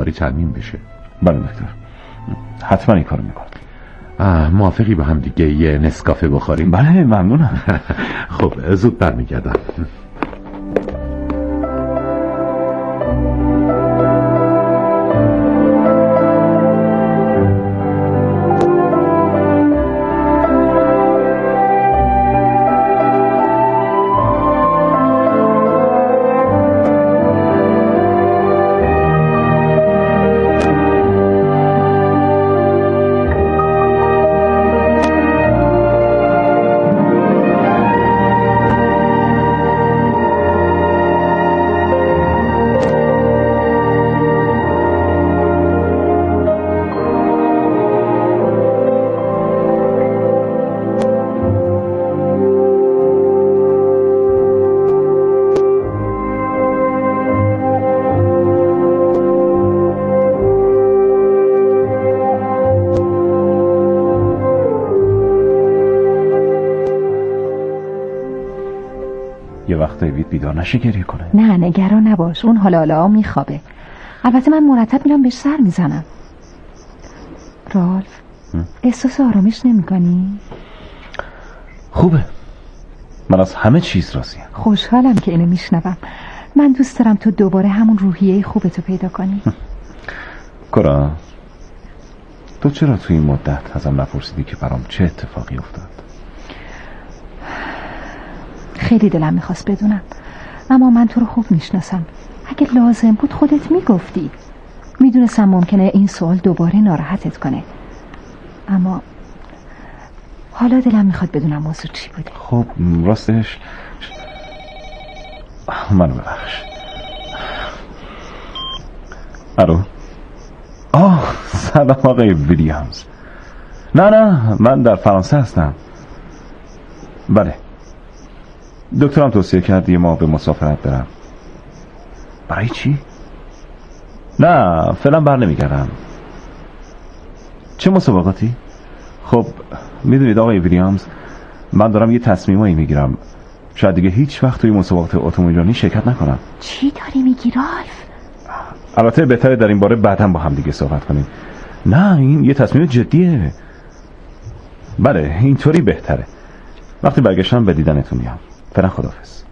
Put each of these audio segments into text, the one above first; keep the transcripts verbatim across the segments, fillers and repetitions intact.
دوباره ترمیم بشه. بله دکتر، حتما این کارو میکنم. موافقی با هم دیگه یه نسکافه بخوریم؟ بله ممنونم. خب زود برمیگردم. یه وقت دیوید بیدار نشه گریه کنه. نه نگران نباش، اون حالا حالا میخوابه. البته من مرتب میرم بهش سر میزنم. رالف احساس آرامش نمیکنی؟ خوبه، من از همه چیز راضیم. خوشحالم که اینو میشنوم. من دوست دارم تو دوباره همون روحیه خوبتو پیدا کنی. کورا، تو چرا توی این مدت ازم نپرسیدی که برام چه اتفاقی افتاد؟ خیلی دلم میخواست بدونم، اما من تو رو خوب میشناسم. اگه لازم بود خودت میگفتی. میدونستم ممکنه این سوال دوباره ناراحتت کنه، اما حالا دلم میخواد بدونم موضوع چی بوده. خب راستش منو ببخش. الو. آه سلام آقای ویلیامز. نه نه من در فرانسه هستم. بله دکترم توصیه کرد یه ماه به مسافرت برم. برای چی؟ نه فعلا بر نمیگردم. چه مسابقاتی؟ خب میدونید آقای ویلیامز، من دارم یه تصمیمایی میگیرم. شاید دیگه هیچ وقت توی مسابقات اتومبیلی شرکت نکنم. چی داری میگی رالف؟ البته بهتره در این باره بعداً با هم دیگه صحبت کنیم. نه این یه تصمیم جدیه. بله اینطوری بهتره. وقتی برگشتم به دیدنتون میام. فعلا خداحافظ.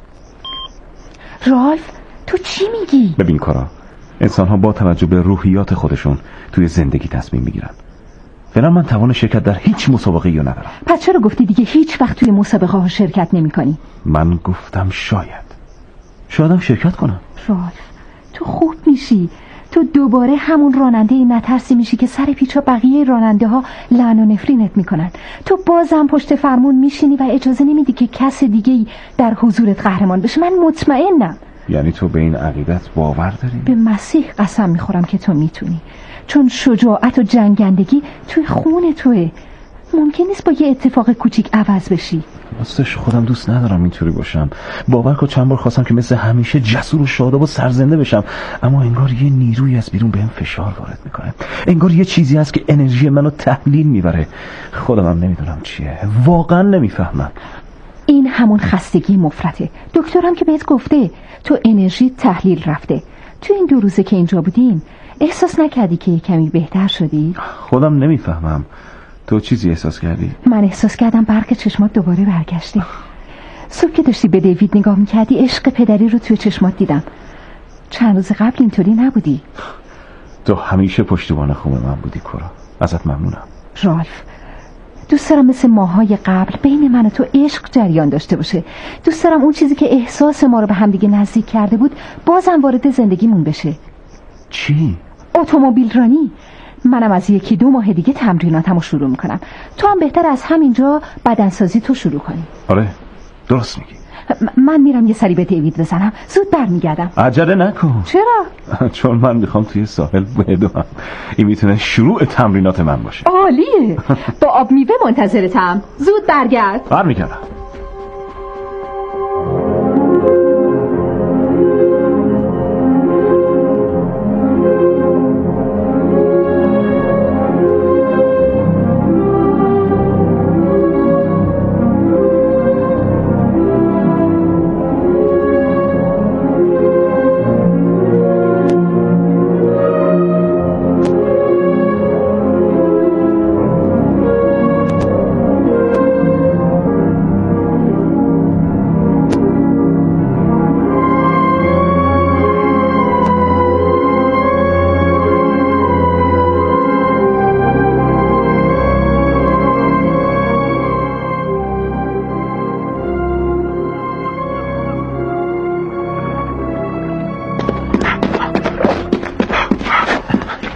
رالف تو چی میگی؟ ببین کارا، انسان ها با توجه به روحیات خودشون توی زندگی تصمیم میگیرن. فعلا من توان شرکت در هیچ مسابقه‌ای رو ندارم. پس چرا گفتی دیگه هیچ وقت توی مسابقه ها شرکت نمی کنی؟ من گفتم شاید شایدم شرکت کنم. رالف تو خوب میشی. تو دوباره همون راننده نترسی میشی که سر پیچا بقیه راننده ها لعن و نفرینت میکنن. تو بازم پشت فرمون میشینی و اجازه نمیدی که کس دیگه‌ای در حضورت قهرمان بشه. من مطمئنم. یعنی تو به این عقیدت باور داری؟ به مسیح قسم میخورم که تو میتونی، چون شجاعت و جنگندگی توی خون توه. ممکن نیست با یه اتفاق کوچیک عوض بشی. راستش خودم دوست ندارم اینطوری باشم. باور کن چند بار خواستم که مثل همیشه جسور و شاداب و سرزنده بشم، اما انگار یه نیروی از بیرون بهم فشار وارد میکنه. انگار یه چیزی هست که انرژی منو تحلیل میبره. خودم هم نمیدونم چیه، واقعا نمیفهمم. این همون خستگی مفرطه. دکترم که بهت گفته تو انرژی تحلیل رفته. تو این دو روزه که اینجا بودیم احساس نکردی که کمی بهتر شدی؟ خودم نمیفهمم. تو چیزی احساس کردی؟ من احساس کردم برق چشمات دوباره برگشته. صبح که داشتی به دیوید نگاه میکردی عشق پدری رو توی چشمات دیدم. چند روز قبل اینطوری نبودی. تو همیشه پشتیبان خوب من بودی کورا. ازت ممنونم. رالف دوست دارم مثل ماهای قبل بین من و تو عشق جریان داشته باشه. دوست دارم اون چیزی که احساس ما رو به هم دیگه نزدیک کرده بود بازم وارد زندگیمون بشه. چی؟ اتومبیل رانی. منم از یکی دو ماه دیگه تمریناتمو شروع میکنم. تو هم بهتر از همینجا بدنسازی تو شروع کنی. آره درست میگی. من میرم یه سری به دیوید بزنم، زود برمیگردم. عجله نکن. چرا؟ چون من میخوام توی ساحل بدوم. این میتونه شروع تمرینات من باشه. عالیه. با آب میوه منتظرتم. زود برگرد. برمیگردم.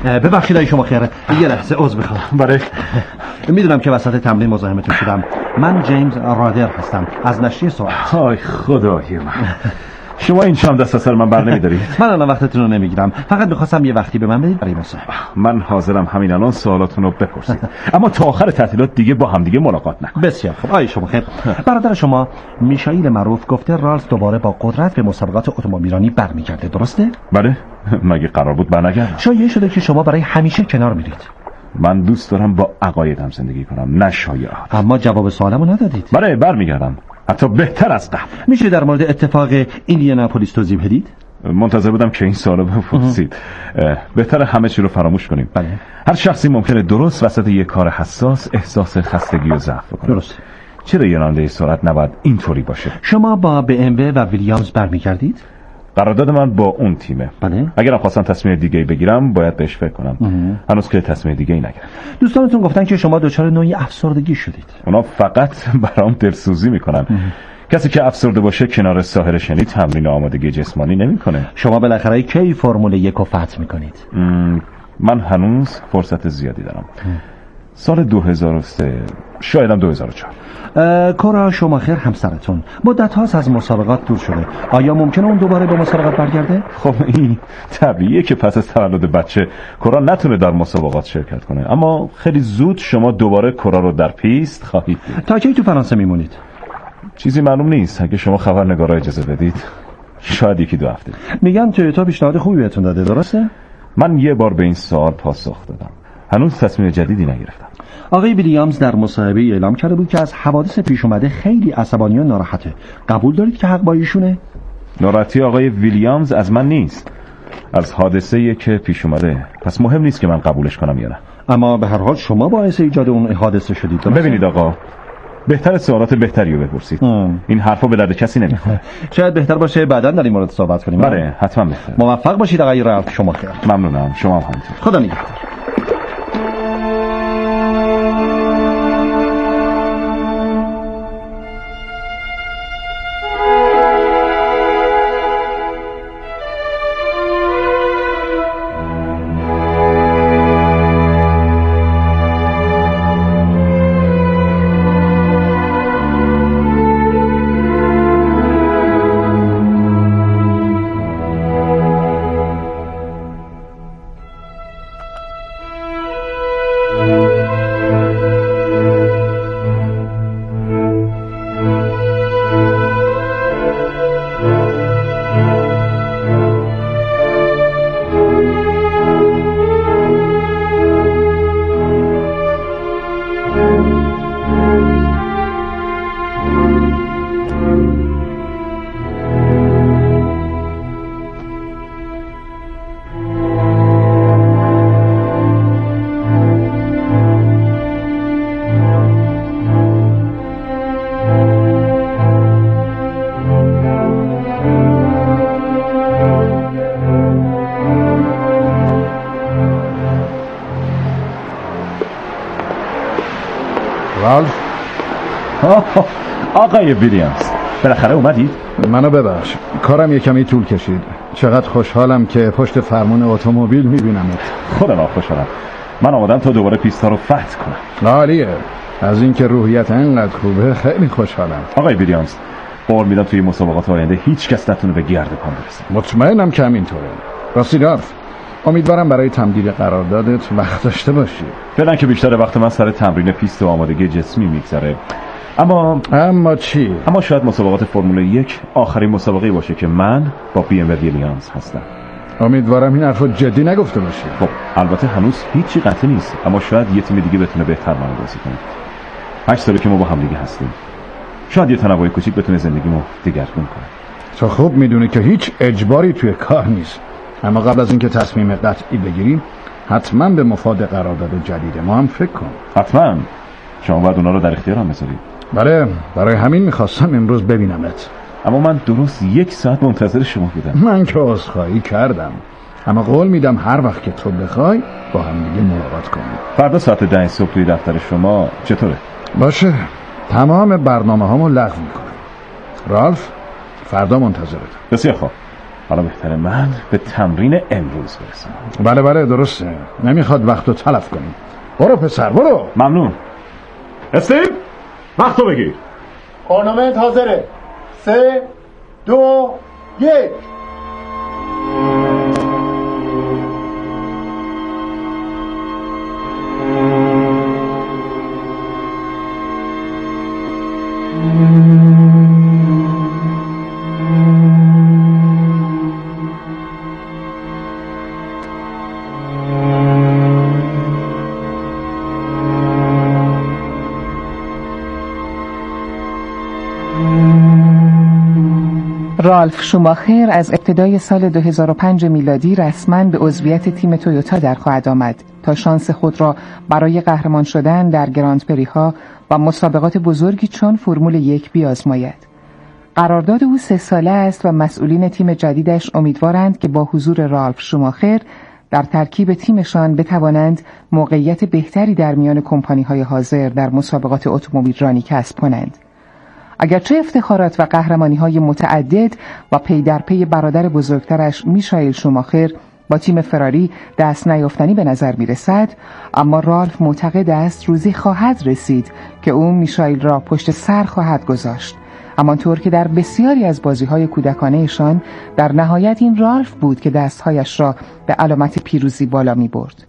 ببخشید ای شما خیر، یه لحظه عذر میخوام. برای میدونم که وسط تمرین مزاحمتون شدم. من جیمز رادر هستم از نشریه ساعت. آی خدای من، شما این شام دست از سر من بر نمیدارید. من الان وقتتون رو نمیگیرم، فقط میخواستم یه وقتی به من بدید برای مصاحبه. من حاضرم همین الان سوالاتون رو بپرسید، اما تا آخر تعطیلات دیگه با هم دیگه ملاقات نکنیم. بسیار خوب. آی شما خیر. برادر شما میشائیل معروف گفته رالز دوباره با قدرت به مسابقات اتومبیلرانی برمیگرده، درسته؟ بله، مگه قرار بود برنگردم؟ شایعه شده که شما برای همیشه کنار میرید. من دوست دارم با عقایدم زندگی کنم، نه شایعات. اما جواب سوالمو ندادید. بله برمیگردم، حتی بهتر از قبل. میشه در مورد اتفاق ایندیاناپولیس توضیح بدید؟ منتظر بودم که این سوالو بپرسید. بهتر همه چی رو فراموش کنیم. بله. هر شخصی ممکنه درست وسط یک کار حساس احساس خستگی و ضعف بکنه. درست. چرا یه راننده سرعت نباید اینطوری باشه؟ شما با بی ام و ویلیامز برمیگردید؟ قرارداد من با اون تیمه. بله. اگرم خواستم تصمیم دیگه بگیرم باید بهش فکر کنم. هنوز که تصمیم دیگه ای نگرفتم. دوستانتون گفتن که شما دچار نوعی افسردگی شدید. اونا فقط برام دلسوزی میکنن. کسی که افسرده باشه کنار ساحل شنی تمرین آمادگی جسمانی نمیکنه. شما بالاخره کی فرمول یک رو فتح میکنید؟ من هنوز فرصت زیادی دارم. سال دو هزار و سه، شایدم دو هزار و چهار. کورا شوماخر همسرتون مدت هاست از مسابقات دور شده. آیا ممکنه اون دوباره به مسابقات برگرده؟ خب این طبیعیه که پس از تولد بچه کورا نتونه در مسابقات شرکت کنه، اما خیلی زود شما دوباره کورا رو در پیست خواهید دید. تا کی تو فرانسه میمونید؟ چیزی معلوم نیست. اگه شما خبرنگارا اجازه بدید شاید یکی دو هفته. میگن تویوتا پیشنهاد خوبی بهتون داده، درسته؟ من یه بار به این سوال پاسخ دادم. هنوز تصمیم جدیدی نگرفتم. آقای ویلیامز در مصاحبه اعلام کرده بود که از حوادث پیش اومده خیلی عصبانی و ناراحته. قبول دارید که حق با ایشونه؟ ناراحتی آقای ویلیامز از من نیست، از حادثه‌ای که پیش اومده. پس مهم نیست که من قبولش کنم یا نه. اما به هر حال شما باعث ایجاد اون حادثه شدید، درسته؟ ببینید آقا، بهتر سوالات بهتری رو بپرسید. ام. این حرفا به درد کسی نمیخوره. شاید بهتر باشه بعداً در این مورد صحبت کنیم. بله حتما بهتر. موفق باشید آقای رالف شوماخر. ممنونم. شما هم همینطور. خدا نگهدار. رالف؟ آقای ویلیامز بالاخره اومدید؟ منو ببخش، کارم یه کمی طول کشید. چقدر خوشحالم که پشت فرمون اتومبیل میبینمت. خودم خوشحالم. من آمدم تا دوباره پیستا رو فتح کنم. عالیه. از اینکه روحیت اینقدر خوبه خیلی خوشحالم. آقای ویلیامز قول میدم توی مسابقات آینده هیچ کس نتونه به گرد پام برسه. مطمئنم که همینطوره. راستی رالف، امیدوارم برای تمدید قراردادت وقت داشته باشی. فعلا که بیشتر وقت من سر تمرین پیست و آمادگی جسمی میگذره. اما اما چی؟ اما شاید مسابقات فرمول یک آخرین مسابقه باشه که من با بی ام و ویلیامز هستم. امیدوارم این حرفو جدی نگفته باشی. خب البته هنوز هیچی قطعی نیست، اما شاید یه تیم دیگه بتونه بهتر منو بازی کنه. هشت ساله که ما با هم دیگه هستیم. شاید یه تنوع کوچیک بتونه زندگیمو دگرگون کنه. تو خوب میدونی که هیچ اجباری توی کار نیست. اما قبل از اینکه تصمیم قطعی بگیریم حتما به مفاد قرارداد جدید ما هم فکر کن. حتما. شما باید اونا رو در اختیارم بذارید. بله، برای همین میخواستم امروز ببینمت. اما من درست یک ساعت منتظر شما بودم. من که عذرخواهی کردم، اما قول میدم هر وقت که تو بخوای با هم دیگه ملاقات کنیم. فردا ساعت ده صبح توی دفتر شما چطوره؟ باشه، تمام برنامه هامو لغو میکنم. رالف، فردا منتظرت. بسیار خوب. حالا بهتره من به تمرین امروز برسم. بله بله درسته، نمیخواد وقت رو تلف کنیم. برو پسر برو. ممنون. استیو وقت رو بگیر. اورنامنت حاضره. سه دو یک. رالف شوماخر از ابتدای سال دو هزار و پنج میلادی رسما به عضویت تیم تویوتا در خواهد آمد تا شانس خود را برای قهرمان شدن در گراند پری ها و مسابقات بزرگی چون فرمول یک بیازماید. قرارداد او سه ساله است و مسئولین تیم جدیدش امیدوارند که با حضور رالف شوماخر در ترکیب تیمشان بتوانند موقعیت بهتری در میان کمپانی‌های حاضر در مسابقات اتومبیل رانی کسب کنند. اگرچه افتخارات و قهرمانی‌های متعدد و پی در پی برادر بزرگترش میشائیل شوماخر با تیم فراری دست نیافتنی به نظر می‌رسد، اما رالف معتقد است روزی خواهد رسید که او میشائیل را پشت سر خواهد گذاشت، همانطور که در بسیاری از بازی‌های کودکانه‌شان در نهایت این رالف بود که دست‌هایش را به علامت پیروزی بالا می‌برد.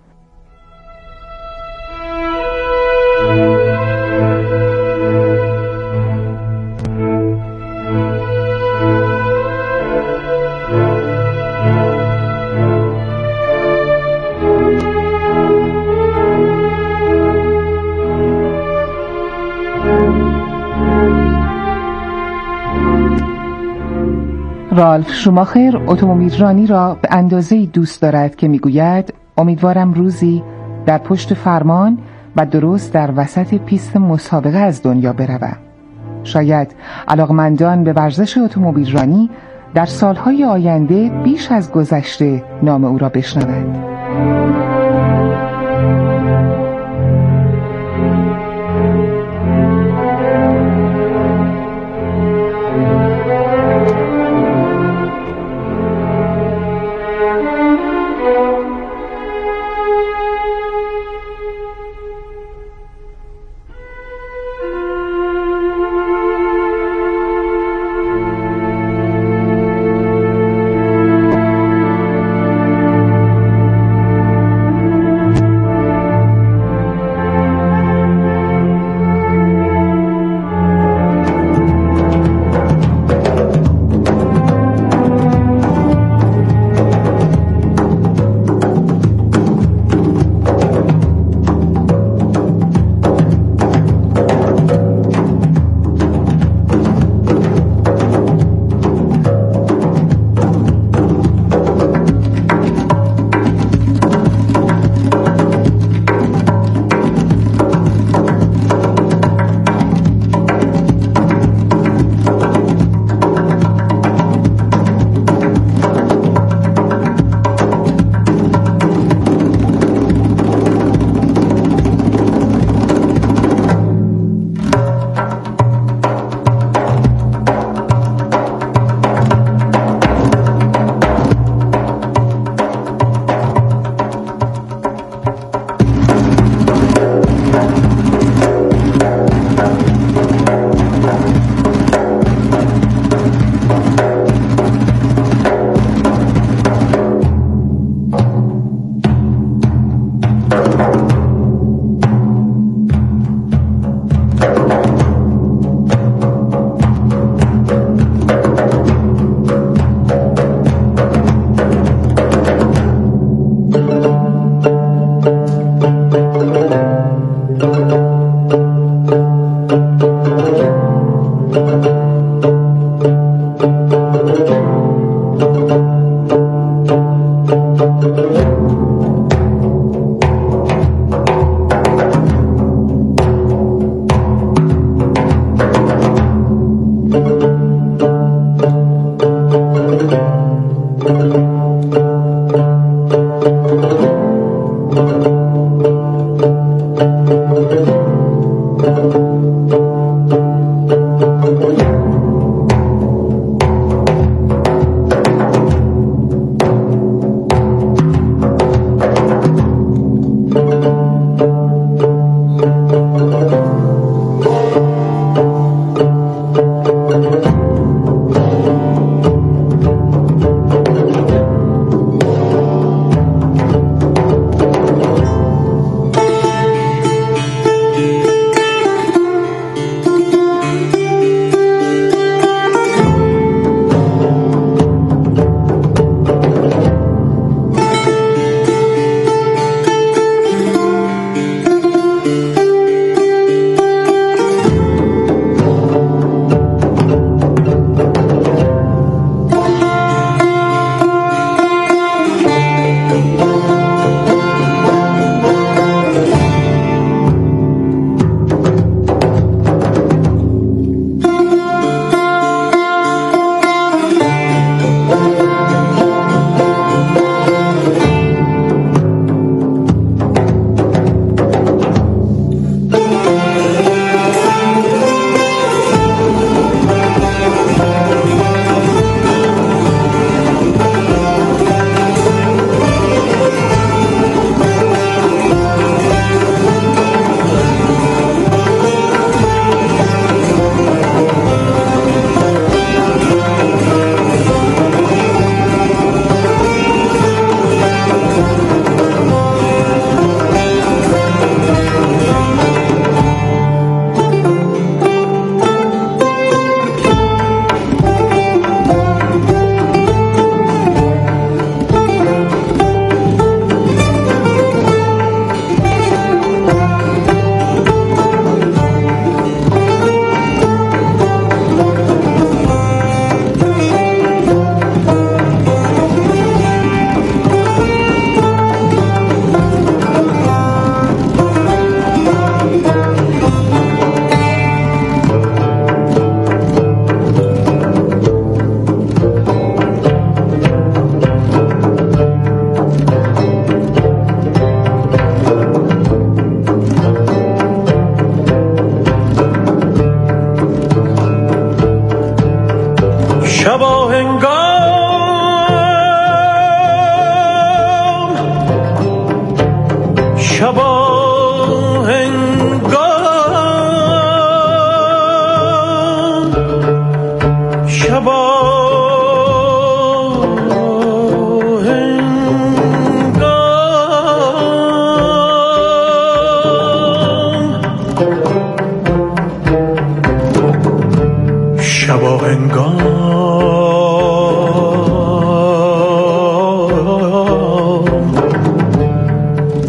رالف شوماخر اتومبیل رانی را به اندازه‌ای دوست دارد که میگوید امیدوارم روزی در پشت فرمان و درست در وسط پیست مسابقه از دنیا بروم. شاید علاقمندان به ورزش اتومبیل رانی در سالهای آینده بیش از گذشته نام او را بشنوند.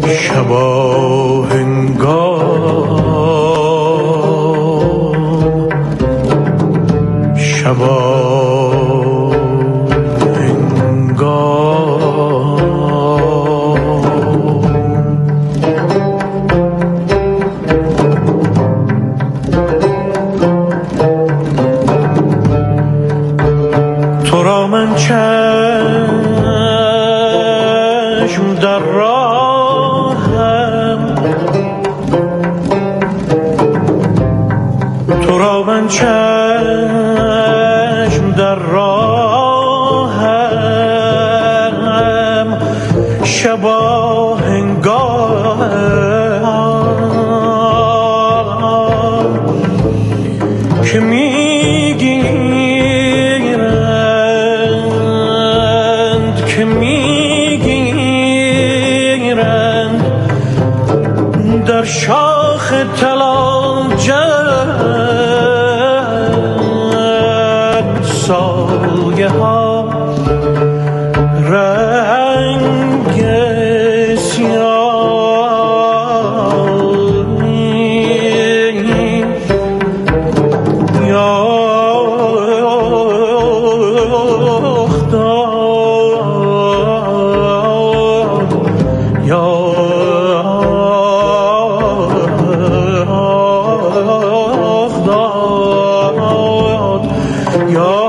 شبا هنگام شبا چشم در راهم شبا هنگام که میگیرند که میگیرند در شاخ طلاجه سایه ها رنگ سیاهی یاختاد یاختاد یا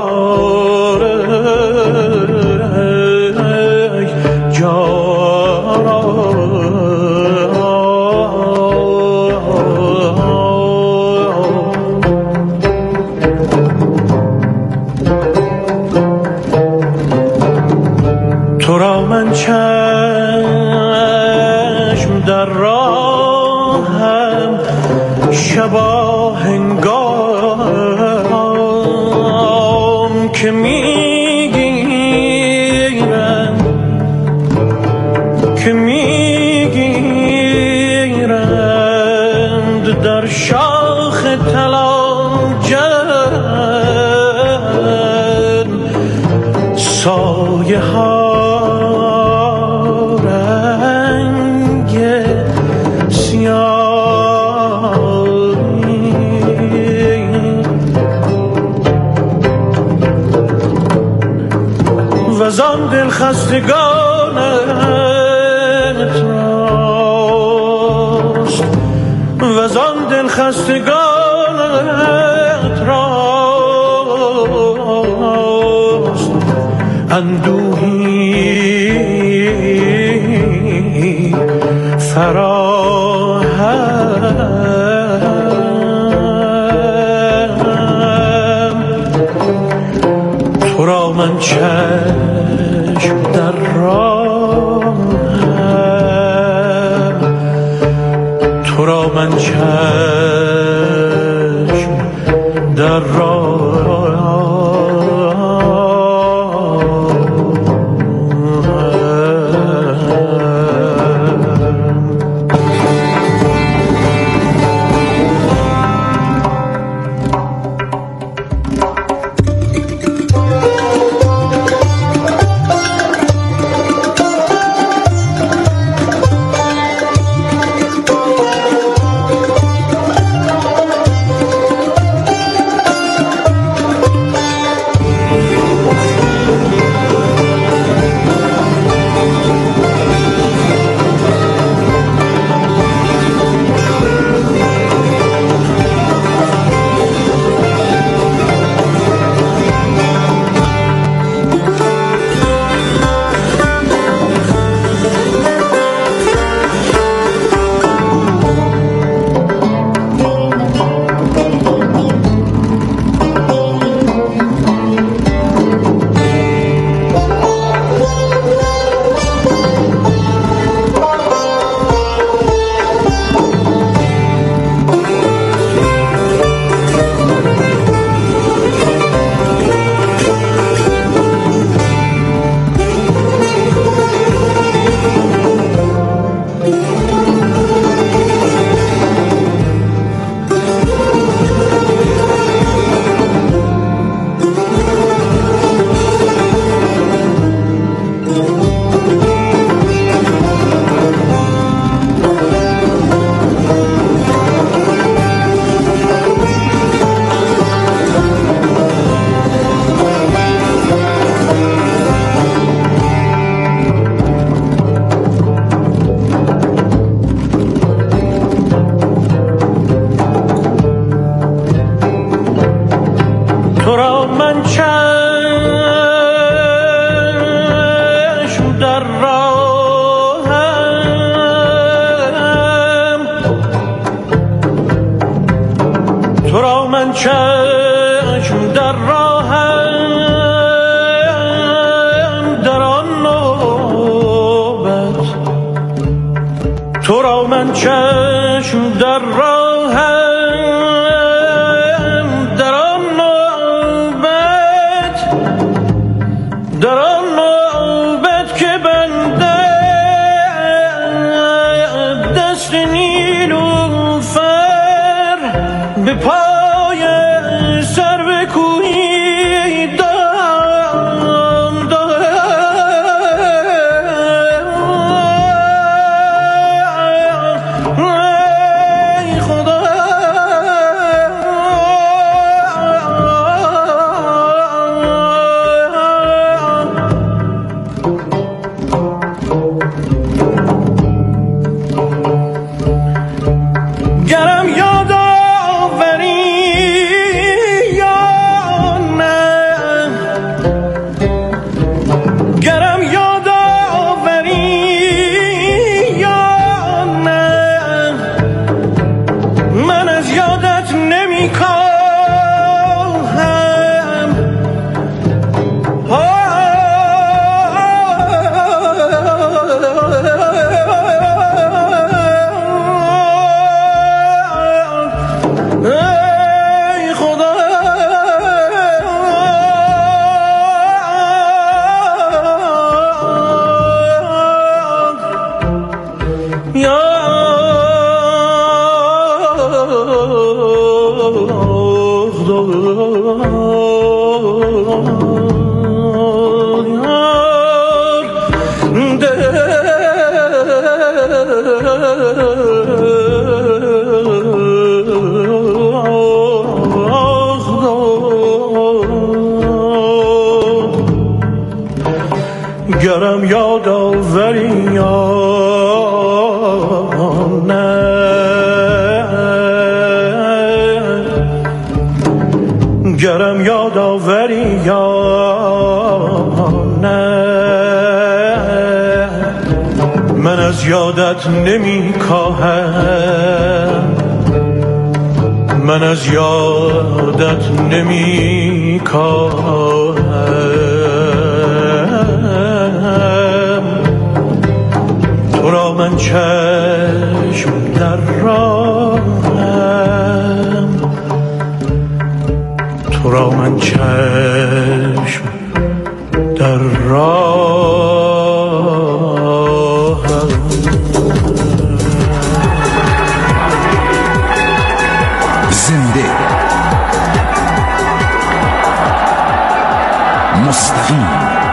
تو را من چشم در راهم شبا هنگام که میگیرند که میگیرند در شاخ طلاجن سایه ها رنگ سیاهی و زان دل خستگانت راست و زان دل خستگانت راست اندوهی فراهم تو را من چشم در راهم تو را من چشم در راهم من چشم در راهم در آن نوبت، تو را من چشم در راهم در آن نوبت، در آن نوبت که بنده دست نیلوفر به پای سر کوهی دام دام ای خدا گرم یاد آوری یا نه، گرم یاد آوری یا نه، من از یادت نمی کاهم. ای خدا یا گرم یاد آوری یا نه، گرم یاد آوری یا نه، من از یادت نمی کاهم، من از یادت نمی کاهم. تو را من چشم در راهم، تو را من چشم در راهم. زنده، مستقیم،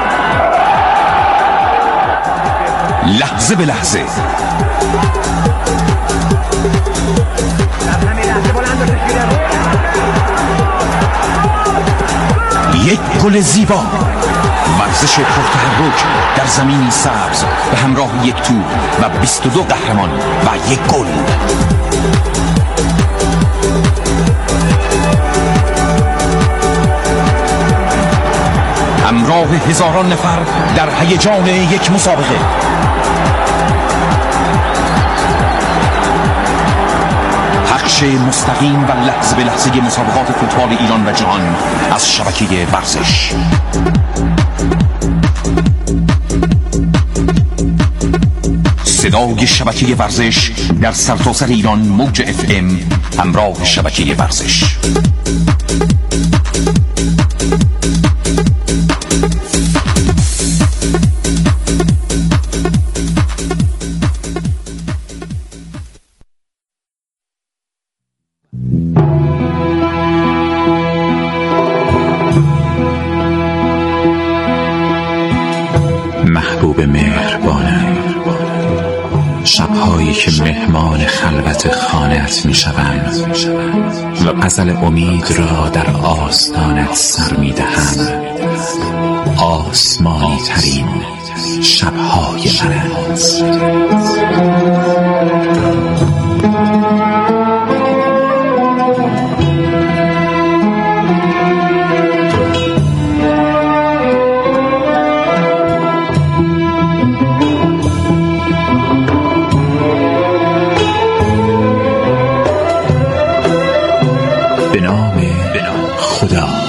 لحظه به لحظه، یک گل زیبا، ورزش پرتحرک در زمینی سبز به همراه یک توپ و بیست و دو قهرمان و یک گل. همراه هزاران نفر در هیجان یک مسابقه، پخش مستقیم و لحظه به لحظه مسابقات فوتبال ایران و جهان از شبکه ورزش. صدای شبکه ورزش در سرتاسر ایران، موج اف ام، همراه شبکه ورزش. محبوب مهربانم، شبهایی که مهمان خلوت خانه‌ات میشوم و غزل امید را در آستانت سر میدهم. آسمانی ترین شبهای منت. به نام خدا.